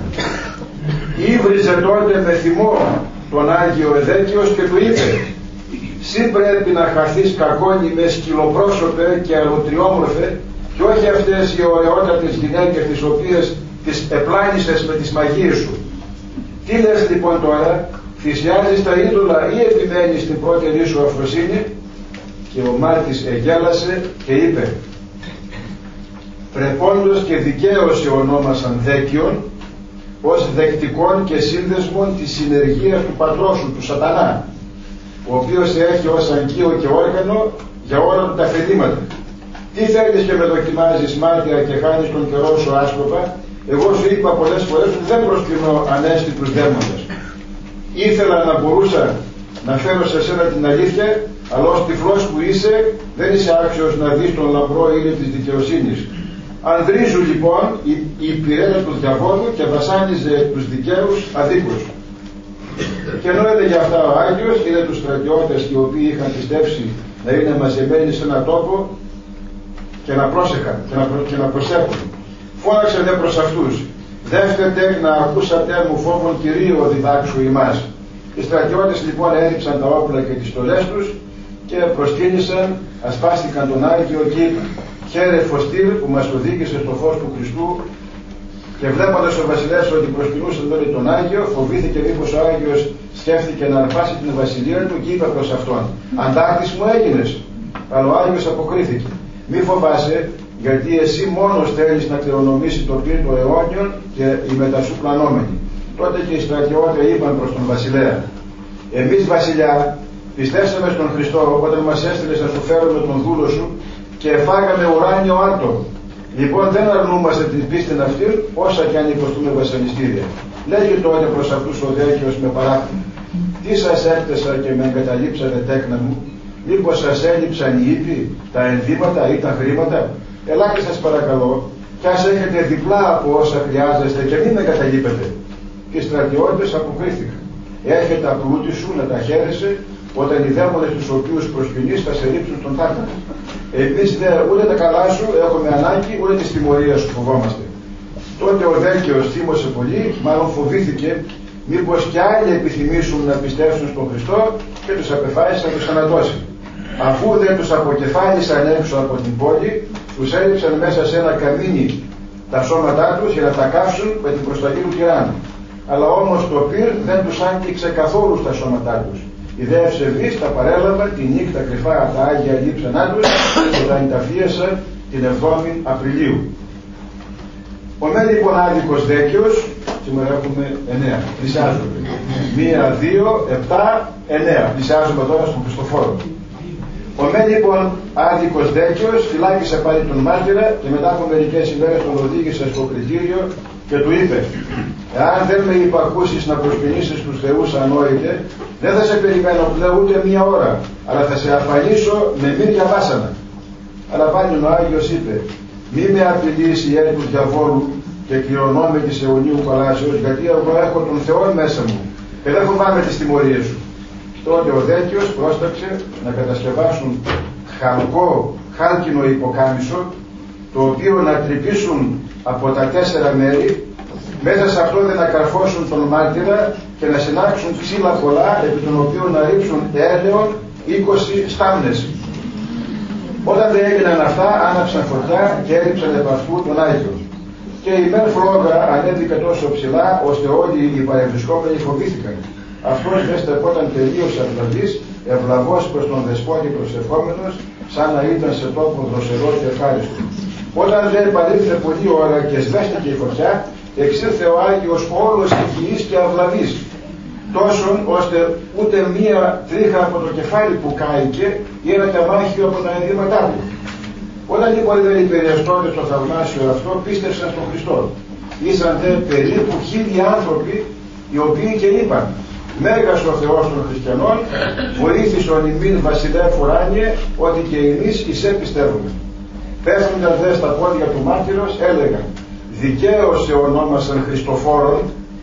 Ήβριζε τότε με θυμό τον Άγιο Εδέκιος και του είπε: Συ πρέπει να χαθείς κακόνι με σκυλοπρόσωπε και αλωτριόμορφε, και όχι αυτές οι ωραιότατες γυναίκες τις οποίες τις επλάνησες με τις μαγείες σου. Τι λες λοιπόν τώρα, θυσιάζεις τα είδωλα ή επιμένεις στην πρώτερη σου αφροσύνη? Και ο Μάρτης εγέλασε και είπε: πρεπόντως και δικαίως σε ονόμασαν δέκιον, ως δεκτικών και σύνδεσμων της συνεργίας του πατρός σου, του Σατανά, ο οποίος έχει ως αγκείο και όργανο για όλα τα φεδίματα. Τι θέλεις και με δοκιμάζεις μάρτυρα και χάνεις τον καιρό σου άσκοπα? Εγώ σου είπα πολλές φορές ότι δεν προσκυνώ ανέστητους δαίμονες. Ήθελα να μπορούσα να φέρω σε σένα την αλήθεια, αλλά ως τυφλός που είσαι δεν είσαι άξιος να δεις τον λαμπρό ήλιο της δικαιοσύνης. Ανδρίζουν λοιπόν η πυρένα του διαβόλου και βασάνιζε τους δικαίους αδίκους. Και ενώ έλεγε αυτά ο Άγιος, είδε τους στρατιώτες οι οποίοι είχαν πιστέψει να είναι μαζεμένοι σε έναν τόπο και να πρόσεχαν και να προσέχουν. Φώναξε δε προς αυτούς: δεύτετε να ακούσατε μου φόβον Κυρίου διδάξου ημάς. Οι στρατιώτες λοιπόν έριψαν τα όπλα και τις στολές τους και προσκύνησαν, ασπάστηκαν τον Άγιο και είπαν: χαίρε Φωστήρ που μας οδήγησε στο φως του Χριστού. Και βλέποντας ο βασιλεύς ότι προσκυνούσαν όλοι τον Άγιο, φοβήθηκε μήπως ο Άγιος σκέφτηκε να αρπάσει την βασιλεία του και είπε προς αυτόν: αντάρτης μου έγινες. Αλλά ο Άγιος αποκρίθηκε: μη φοβάσαι, γιατί εσύ μόνος θέλεις να κληρονομήσει το πύρ των αιώνιων και οι μετά σου πλανόμενοι. Τότε και οι στρατιώτες είπαν προς τον βασιλέα: εμείς βασιλιά πιστεύσαμε στον Χριστό όταν μας έστειλες να σου φέρουμε τον δούλο σου και φάγαμε ουράνιο άρτο. Λοιπόν δεν αρνούμαστε την πίστη αυτή όσα κι αν υποστούμε βασανιστήρια. Λέγει τότε προς αυτούς ο Δέκιος με παράπονο: τι σας έφτασα και με εγκαταλείψατε τέκνα μου? Μήπως σας έλειψαν οι ύποι, τα ενδύματα ή τα χρήματα? Ελάτε σας παρακαλώ, κι ας έχετε διπλά από όσα χρειάζεστε και μην με εγκαταλείπετε. Και οι στρατιώτες αποκρίθηκαν: έρχεται τα πλούτη σου να τα χαίρεσαι, όταν οι δαίμονες τους οποίους προσκυνείς θα σε ρίψουν στον τάρταρο. Εμείς ούτε τα καλά σου έχουμε ανάγκη, ούτε τη τιμωρία σου φοβόμαστε. Τότε ο Δέκιος θύμωσε πολύ, μάλλον φοβήθηκε μήπως κι άλλοι επιθυμήσουν να πιστεύσουν στον Χριστό και τους απεφάσισε να τους ανατώσει. Αφού δεν τους αποκεφάλισαν έξω από την πόλη, τους έριψαν μέσα σε ένα καμίνι τα σώματά τους για να τα κάψουν με την προσταγή του τυράννου. Αλλά όμως το πυρ δεν τους άγγιξε καθόλου στα σώματά τους. Οι δε ευσεβείς τα παρέλαβαν τη νύχτα κρυφά από τα Άγια λείψανά τους και τα ενταφίασαν την 7η Απριλίου. Ο μεν λοιπόν άδικος Δέκιος, σήμερα έχουμε 9, πλησιάζουμε. 1, 2, 7, 9. Πλησιάζουμε τώρα στον Χριστοφόρο. Ο μεν λοιπόν άδικος Δέκιος φυλάκισε πάλι τον μάρτυρα και μετά από μερικές ημέρες τον οδήγησε στο κριτήριο και του είπε: εάν δεν με υπακούσεις να προσπινήσεις τους θεούς ανόητε, δεν θα σε περιμένω πλέον ούτε μία ώρα, αλλά θα σε αφανίσω με μύρια βάσανα. Αλλά πάλι ο Άγιος είπε: μη με απειλείς η έρη του διαβόλου και κληρονόμαι της αιωνίου παλάσεως, γιατί εγώ έχω τον Θεό μέσα μου και δεν φοβάμαι τις τιμωρίες σου. Τότε ο Δέκιος πρόσταξε να κατασκευάσουν χάλκινο υποκάμισο, το οποίο να τρυπήσουν από τα 4 μέρη, μέσα σε αυτό δεν να καρφώσουν τον μάρτυρα και να συνάξουν ξύλα πολλά, επί των οποίων να ρίξουν έλαιον 20 στάμνες. Όταν δεν έγιναν αυτά, άναψαν φωτιά και έριψαν επ' αυτού τον Άγιο. Και η μεν φλόγα ανέβηκε τόσο ψηλά, ώστε όλοι οι παρευρισκόμενοι φοβήθηκαν. Αυτός δεν στεκόταν τελείως αυλαβής, ευλαβός προς τον δεσπότη προσευχόμενος, σαν να ήταν σε τόπο δροσερό και ευχάριστο. Όταν δεν επαλήφθη πολλή ώρα και σβέστηκε η φωτιά, εξήλθε ο Άγιος όλος υγιής και αυλαβής, τόσον ώστε ούτε μία τρίχα από το κεφάλι που κάηκε ή ένα τεμάχιο από τα ενδύματά του. Όταν λοιπόν είδαν οι περιεστώτες το θαυμάσιο αυτό, πίστευσαν στον Χριστό. Ήσαν δε περίπου 1000 άνθρωποι, οι οποίοι και είπαν: Μέγας ο Θεός των Χριστιανών, βοήθησον ημίν βασιλεύ ουράνιε, ότι και εμείς εισέ πιστεύουμε. Πέφτοντας δε στα πόδια του μάρτυρος, έλεγαν: Δικαίως σε ονόμασαν Χριστοφόρον,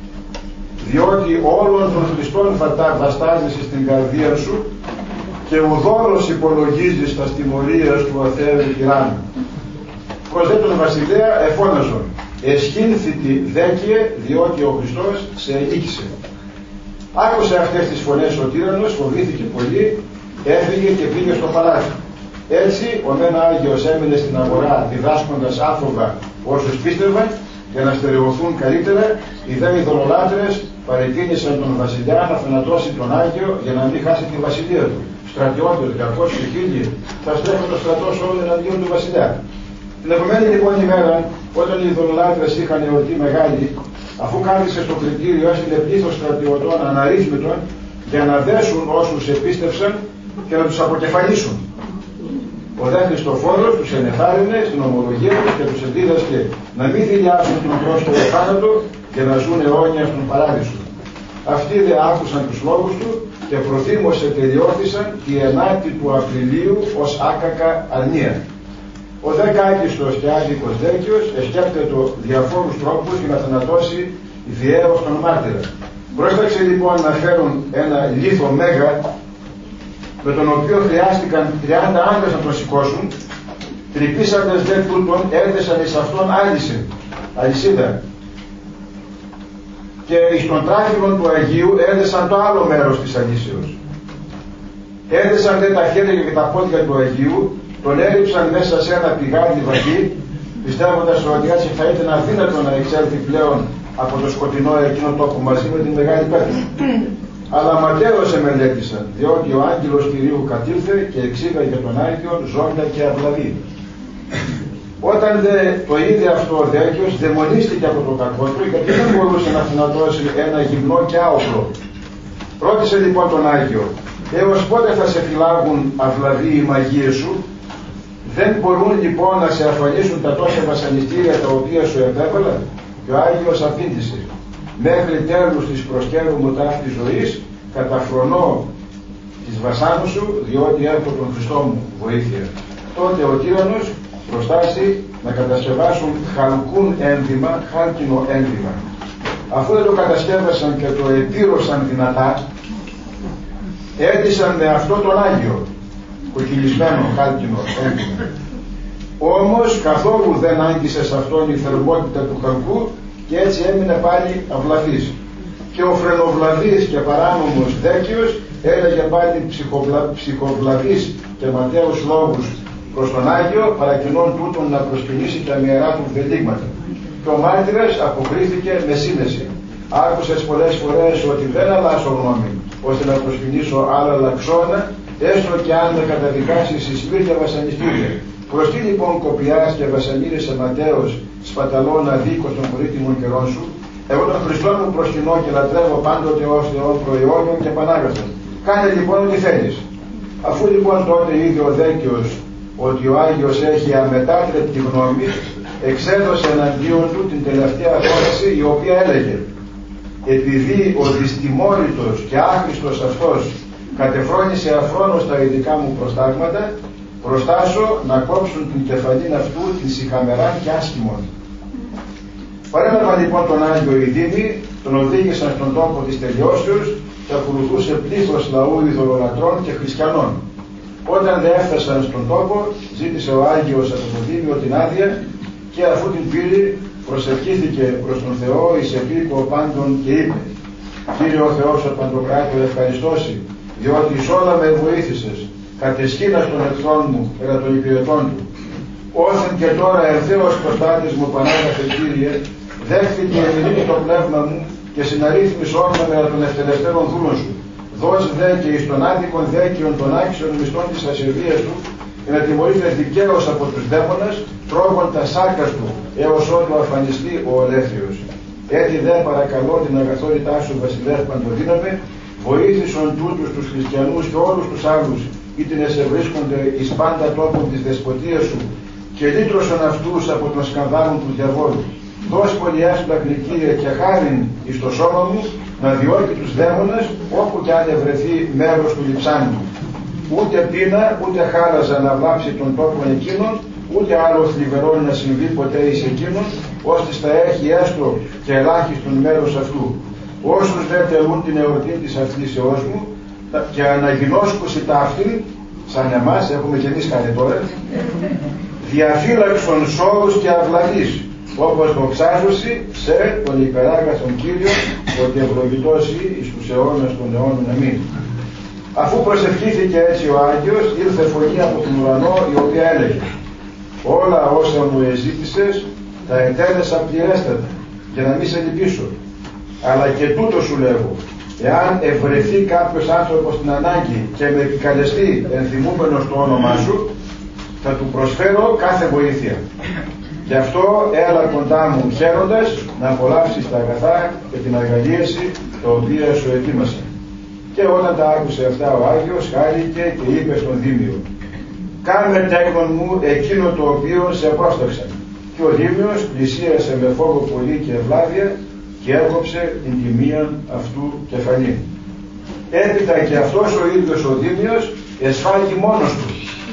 διότι όλων των Χριστών βαστάζεσαι στην καρδία σου και ουδόλως υπολογίζεις τα τιμωρίας του αθέου τυράννου. Προς δε τον βασιλέα εφώναζον: Εσχήνθητη δέκυε, διότι ο Χριστός σε ενίκησε. Άκουσε αυτές τις φωνές ο τύραννος, φοβήθηκε πολύ, έφυγε και πήγε στο παλάτι. Έτσι ο μεν Άγιος έμεινε στην αγορά διδάσκοντας άφοβα όσους πίστευαν, για να στερεωθούν καλύτερα. Οι δε ειδωλολάτρες παρεκκίνησαν τον βασιλιά να θανατώσει τον Άγιο για να μην χάσει τη βασιλεία του. Στρατιώτες, 200 και 1000 θα στρέφουν το στρατό όλων εναντίον του βασιλιά. Την επομένη λοιπόν ημέρα, όταν οι ειδωλολάτρες είχαν εορτή μεγάλη, αφού κάθισε στο κριτήριο, έστειλε πλήθος στρατιωτών αναρρύθμιτων για να δέσουν όσους επίστευσαν και να τους αποκεφαλίσουν. Ο δε Χριστοφόρος τους ενεθάρρυνε στην ομολογία τους και τους εντίδασκε να μην δειλιάσουν τον πρόσκαιρο θάνατο και να ζουν αιώνια στον παράδεισο. Αυτοί δε άκουσαν τους λόγους του και προθύμωσε τελειώθησαν τη 9η του Απριλίου ως άκακα αρνία. Ο δε κάκιστος και άδικος Δέκιος εσκέπτετο διαφόρους τρόπους για να θανατώσει διαίως τον μάρτυρα. Πρόσταξε λοιπόν να φέρουν ένα λίθο μέγα, με τον οποίο χρειάστηκαν 30 άντρες να τον σηκώσουν. Τρυπήσαντες δε τούτον έδεσαν εις αυτόν αλυσίδα. Και εις τον τράγυλον του Αγίου έδεσαν το άλλο μέρος της αλύσεως. Έδεσαν δε τα χέρια και τα πόδια του Αγίου, τον έριψαν μέσα σε ένα πηγάδι βαθύ, πιστεύοντας ότι έτσι θα ήταν αδύνατο να εξέλθει πλέον από το σκοτεινό εκείνο τόπο μαζί με την μεγάλη πέτρα. Αλλά ματέως εμελέτησαν, διότι ο άγγελος Κυρίου κατήλθε και εξήγαγε τον Άγιον ζώντα και αυλαβή. Όταν δε το είδε αυτό ο Δέκιος, δαιμονίστηκε από το κακό του, γιατί δεν μπορούσε να θανατώσει ένα γυμνό και άοπλο. Ρώτησε λοιπόν τον Άγιο: έως πότε θα σε φυλάγουν αυλαβή οι μαγείες σου? Δεν μπορούν λοιπόν να σε αφανίσουν τα τόσα βασανιστήρια τα οποία σου επέβαλα? Και ο Άγιος απήντησε: μέχρι τέλους της προσκέρου μου ταύτης ζωής, καταφρονώ της βασάνου σου, διότι έχω τον Χριστό μου βοήθεια. Τότε ο τύραννος προστάσει να κατασκευάσουν χάλκινο ένδυμα. Αφού δεν το κατασκεύασαν και το επήρωσαν δυνατά, έντυσαν με αυτό τον Άγιο, κοκκυλισμένο χάλκινο ένδυμα. Όμως καθόλου δεν άγγισε σε αυτόν η θερμότητα του χαλκού και έτσι έμεινε πάλι αυλαβής. Και ο φρενοβλαβής και παράνομος Δέκιος έλεγε πάλι ψυχοβλαβής και ματέους λόγους προς τον Άγιο, παρακινών τούτον να προσκυνήσει τα ιερά του βδελίγματα. Και ο μάρτυρας αποκρίθηκε με σύνεση: άκουσες πολλές φορές ότι δεν αλλάσω γνώμη, ώστε να προσκυνήσω άλλα λαξόνα, έστω και αν με καταδικάσεις εις σπίτια βασανιστήρια. Προς τι λοιπόν κοπιάς και βασανίρεσαι ματέως σπαταλών αδίκως των πολύτιμων καιρών σου? Εγώ τον Χριστό μου προσκυνώ και λατρεύω πάντοτε ως Θεό προϊόνιον και πανάγαθον. Κάνε λοιπόν ό,τι θέλεις. Αφού λοιπόν τότε είδε ο Δέκιος ότι ο Άγιος έχει αμετάτρεπτη γνώμη, εξέδωσε εναντίον του την τελευταία απόφαση, η οποία έλεγε: επειδή ο δυστημόρυτος και άχρηστος αυτός κατεφρόνησε αφρόνως τα ειδικά μου προστάγματα, προστάσω να κόψουν την κεφαλήν αυτού την σιχαμεράν και άσχημον. Παρέμεναν λοιπόν τον Άγιο οι δήμοι, τον οδήγησαν στον τόπο της τελειώσεως και ακολουθούσε πλήθος λαού ειδωλολατρών και χριστιανών. Όταν δε έφτασαν στον τόπο, ζήτησε ο Άγιος από το Δήμιο την άδεια και αφού την πήρε, προσευχήθηκε προς τον Θεό εις επίκο πάντων και είπε: Κύριε ο Θεός ο Παντοκράτορ, ευχαριστώσει, διότι εις όλα με βοήθησες, κατεσχήνας των εχθρών μου, πέρα των υπηρετών του. Όσον και τώρα ευθέως προστάτης μου, Πανάγαθε Κύριε, δέχθηκε η το πνεύμα μου και συναρρύθμις όρμα μέρα των ευτελευτέρων δούλων σου. Δώσ' δε και εις τον άδικον δέκειον των άξιων μισθών της ασεβίας του, και να τιμωρείται δικαίως από τους δαίμονες, τρώγον τα σάρκας του, έως ότου αφανιστεί ο Ολέθριος. Έτσι δε παρακαλώ την αγαθότητά σου, Βασιλεύ Παντοδύναμε, βοήθησον τούτους τους χριστιανούς και όλους τους άλλους, ήτινες ευρίσκονται εις πάντα τόπων της δεσποτείας σου, και λύτρωσον αυτούς από τον σκανδάλων του διαβόλου. Δώσ' πολυάσπλα Κύριε και χάριν εις το σώμα μου, να διώκει τους δαίμονες όπου κι αν ευρεθεί μέρος του λειψάνου. Ούτε πείνα, ούτε χάραζα να βλάψει τον τόπο εκείνον, ούτε άλλο θλιβερό να συμβεί ποτέ εις εκείνον, ώστε θα έχει έστω και ελάχιστον μέρος αυτού. Όσους δεν τελούν την εορτή της αυτήσεώς μου και αναγινώσκουση τα αυτήν, σαν εμάς, έχουμε και εμείς κάνει τώρα, διαφύλαξον σώους και αυλαβείς, όπως δοξάζουσι σε τον υπεράγαθον Κύριο, ότι ευλογητός εις τους αιώνας των αιώνων. Αμήν. Αφού προσευχήθηκε έτσι ο Άγιος, ήρθε φωνή από τον ουρανό, η οποία έλεγε: όλα όσα μου εζήτησες τα ετέλεσα πληρέστατα, για να μην σε λυπήσω. Αλλά και τούτο σου λέγω, εάν ευρεθεί κάποιος άνθρωπος στην ανάγκη και με επικαλεστεί ενθυμούμενος το όνομά σου, θα του προσφέρω κάθε βοήθεια. Γι' αυτό έλα κοντά μου χαίροντας να απολαύσεις τα αγαθά και την αγαλίαση τα οποία σου ετοίμασα. Και όταν τα άκουσε αυτά ο Άγιος, χάρηκε και είπε στον Δήμιο: κάνε τέκνον μου εκείνο το οποίο σε πρόσταξα. Και ο Δήμιος πλησίασε με φόβο πολύ και ευλάβεια και έκοψε την τιμία αυτού κεφαλή. Έπειτα και αυτός ο ίδιος ο Δήμιος εσφάγει μόνος του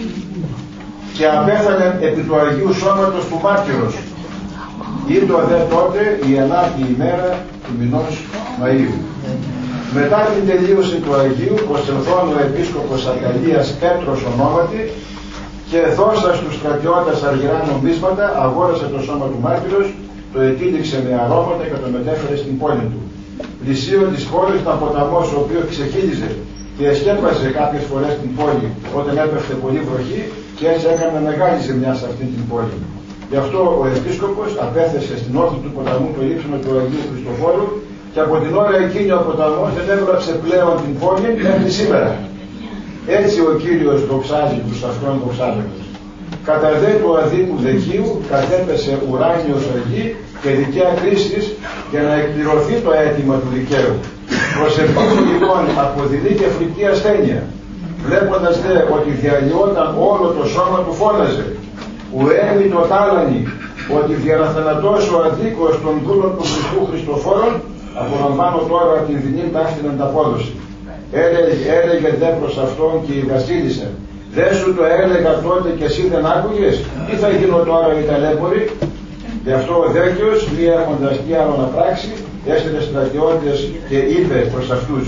και απέθανε επί του Αγίου Σώματος του μάρτυρος. Ήτο δε τότε η 9η ημέρα του μηνός Μαΐου. Μετά την τελείωση του Αγίου, προσελθόν ο Επίσκοπος Αταλίας Πέτρος ονόματι και δώσα στους στρατιώτες αργυρά νομίσματα, αγόρασε το σώμα του μάρτυρος, το ετύλιξε με αρώματα και το μετέφερε στην πόλη του. Πλησίον της πόλης ήταν ποταμός ο οποίος ξεχύλιζε και εσκέπασε κάποιες φορές την πόλη όταν έπεφτε πολύ βροχή και έτσι έκανε μεγάλη ζημιά σε αυτή την πόλη. Γι' αυτό ο Επίσκοπος απέθεσε στην όχθη του ποταμού το ύψωμα του Αγίου Χριστοφόρου και από την ώρα εκείνη ο ποταμός δεν έβλαψε πλέον την πόλη μέχρι σήμερα. Έτσι ο Κύριος δοξάζει τους αυτόν δοξάζοντας. Κατά δε του αδίκου δεκείου κατέπεσε ουράνιος οργή και δικαία κρίσης για να εκπληρωθεί το αίτημα του δικαίου. Προσευχή λοιπόν αποδεινή και φρικτή ασθένεια. Βλέποντας δε ότι διαλυόταν όλο το σώμα του φώναζε: ουέμι το τάλανι, ότι διαναθανατώσει ο αδίκος των δούλων του Χριστού Χριστοφόρων, απολαμβάνω τώρα την δεινή ταύτην ανταπόδοση. Έλεγε δε προς αυτόν και η βασίλισσα: δεν σου το έλεγα τότε και εσύ δεν άκουγες, τι θα γίνω τώρα οι ταλέποροι? Γι' αυτό ο Δέκιος, μη έχοντας τι άλλο να πράξει, έστειλε στρατιώτες και είπε προς αυτούς: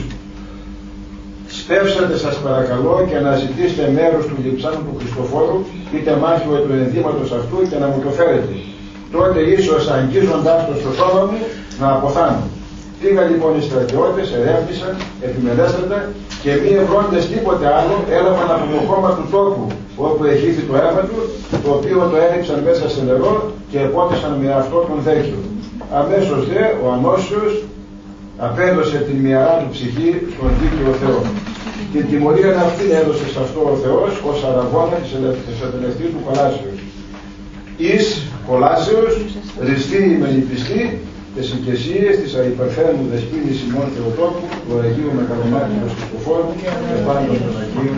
σπεύσατε σας παρακαλώ και να ζητήσετε μέρος του λειψάνου του Χριστοφόρου, είτε μάχημα του ενδύματος αυτού, και να μου το φέρετε. Τότε ίσως αγγίζοντάς το στο σώμα μου να αποθάνω. Πήγαν λοιπόν οι στρατιώτες, ερεύνησαν, επιμελέστατα και μη ευρώντες τίποτε άλλο έλαβαν από το χώμα του τόπου όπου εχύθη το αίμα του, το οποίο το έριψαν μέσα σε νερό και επότισαν με αυτό τον Δέκιο. Αμέσως δε ο Ανώσιος απέδωσε την μυαρά του ψυχή στον δίκαιο Θεό. Την τιμωρία αυτή έδωσε σε αυτό ο Θεός ως αραγώνα της ατελευτής του Κολάσεως. Εις Κολάσεως ριστεί η μελιπιστή τις οικεσίες της αϊπαρθένου δεσποίνης ημών Θεοτόπου, του Αγίου Μεγαλομάρτυρος Χριστοφόρου και πάντων των Αγίων.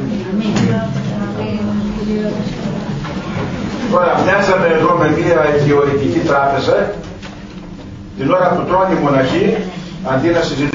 Τώρα μοιάζαμε εδώ με μια αιγιορητική τράπεζα την ώρα που τρώνε οι μοναχοί, αντί να συζητήσουν